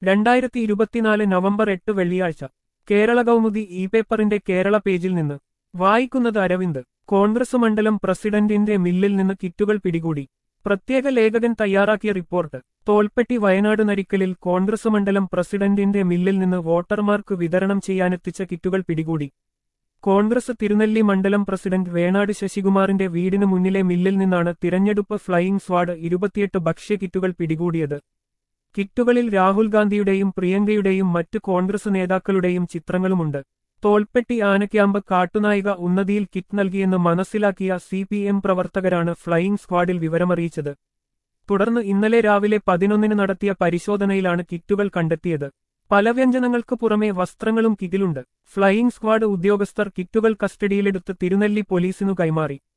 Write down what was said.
2024 November 8 വെള്ളിയാഴ്ച Kerala Kaumudi E പേപ്പറിന്റെ കേരള പേജിൽ നിന്ന് വായിക്കുന്നത് അരവിന്ദ്. കോൺഗ്രസ് മണ്ഡലം പ്രസിഡന്റിന്റെ മില്ലിൽ നിന്ന് കിറ്റുകൾ പിടികൂടി. പ്രത്യേക ലേഖകൻ തയ്യാറാക്കിയ റിപ്പോർട്ട്. തോൽപ്പെട്ടി വയനാട് നരിക്കലിൽ കോൺഗ്രസ് മണ്ഡലം പ്രസിഡന്റിന്റെ മില്ലിൽ നിന്ന് വോട്ടർമാർക്ക് വിതരണം ചെയ്യാനെത്തിച്ച കിറ്റുകൾ പിടികൂടി. കോൺഗ്രസ് തിരുനെല്ലി മണ്ഡലം പ്രസിഡന്റ് വേണാട് ശശികുമാറിന്റെ വീടിനു മുന്നിലെ മില്ലിൽ നിന്നാണ് തിരഞ്ഞെടുപ്പ് ഫ്ലൈയിംഗ് സ്ക്വാഡ് 28 ഭക്ഷ്യകിറ്റുകൾ പിടികൂടിയത്. കിറ്റുകളിൽ രാഹുൽ ഗാന്ധിയുടെയും പ്രിയങ്കയുടെയും മറ്റ് കോൺഗ്രസ് നേതാക്കളുടെയും ചിത്രങ്ങളുമുണ്ട്. തോൽപ്പെട്ടി ആനക്യാമ്പ് കാട്ടുനായിക ഉന്നതിയിൽ കിറ്റ് നൽകിയെന്ന് മനസ്സിലാക്കിയ CPM പ്രവർത്തകരാണ് ഫ്ലൈയിംഗ് സ്ക്വാഡിൽ വിവരമറിയിച്ചത്. തുടർന്ന് ഇന്നലെ രാവിലെ 11 നടത്തിയ പരിശോധനയിലാണ് കിറ്റുകൾ കണ്ടെത്തിയത്. പല വ്യഞ്ജനങ്ങൾക്ക് പുറമെ വസ്ത്രങ്ങളും കിറ്റിലുണ്ട്. ഫ്ലൈയിംഗ് സ്ക്വാഡ് ഉദ്യോഗസ്ഥർ കിറ്റുകൾ കസ്റ്റഡിയിലെടുത്ത് തിരുനെല്ലി പോലീസിനു കൈമാറി.